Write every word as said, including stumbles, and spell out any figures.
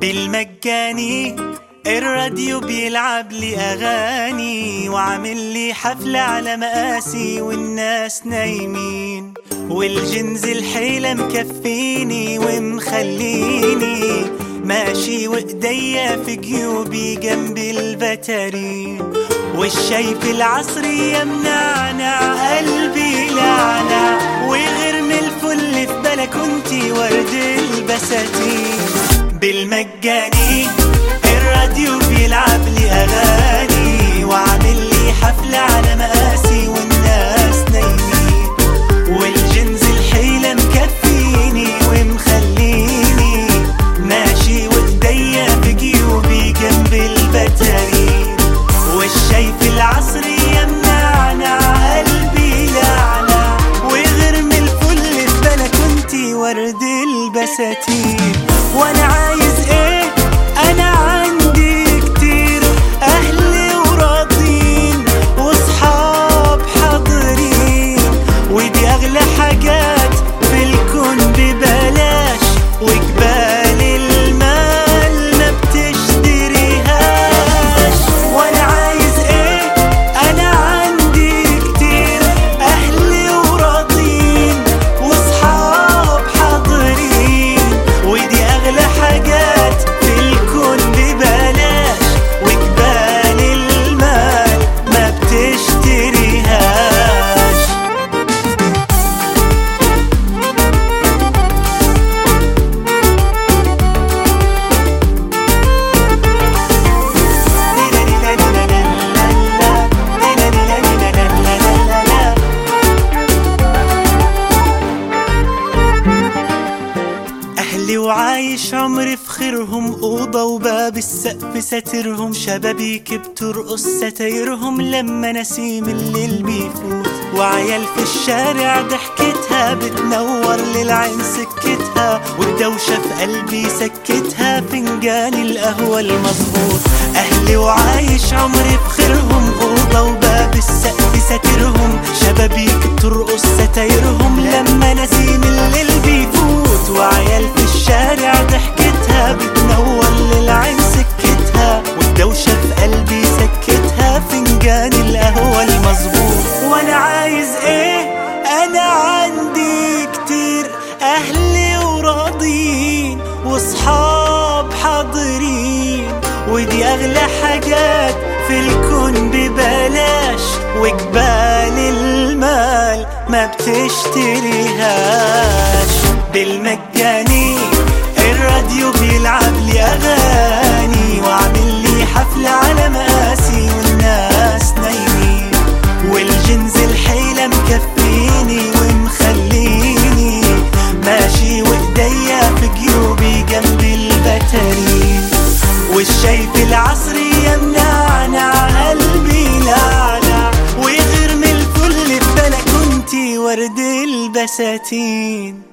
بالمجاني الراديو بيلعب لي أغاني، وعامل لي حفلة على مقاسي والناس نايمين، والجنز الحيلة مكفيني ومخليني ماشي وإيديا في جيوبي جنب البتارين، والشاي في العصري يمنعنا قلبي لعنة، ويغرم الفل في بلكونتي ورد البساتين. بالمجاني الراديو بيلعب لي أغاني، وعامل لي حفلة على مقاسي والناس نايمين، والجنز الحيلة مكفيني ومخليني ماشي وإيديا في جيوبي جنب البتارين، والشاي في العصري يمنعنا قلبي لعنة، ويغرم الفل في بلكونتي ورد البساتين. وانا عايز ايه؟ انا عندي كتير اهلي وراضين وصحاب حاضرين، ودي اغلى حاجات في الكون ببلاش، وجبال المال ما بتشتريهاش. وانا عايز ايه؟ انا عندي كتير اهلي وراضين وصحاب حاضرين، ودي اغلى حاجات في الكون ببلاش، وجبال المال ما بتشتريهاش. أهلي وعايش عمري في خيرهم، أوضة وباب السقف ساترهم، شبابيك بترقص ستايرهم لما نسيم الليل بيفوت، وعيال في الشارع ضحكتها بتنور للعين سكتها، والدوشة في قلبي سكتها فنجان القهوة المظبوط. أهلي وعايش عمري في خيرهم، أوضة وباب السقف ساترهم، شبابيك بترقص ستايرهم لما نسيم الليل بيفوت، وعيال في الشارع ضحكتها بتنور للعين سكتها، والدوشة في قلبي سكتها فنجان القهوة المظبوط. وانا عايز ايه؟ انا عندي كتير اهلي وراضين وصحاب حاضرين، ودي اغلى حاجات في الكون ببلاش، وجبال المال ما بتشتريهاش. بالمجاني الراديو بيلعب لي أغاني، وعامل لي حفلة على مقاسي والناس نايمين، والجنز الحيلة مكفيني ومخليني ماشي وإيديا في جيوبي جنب البتارين، والشاي في العصري يمنعنا قلبي لعنة، ويغرم الفل في بلكونتي ورد البساتين.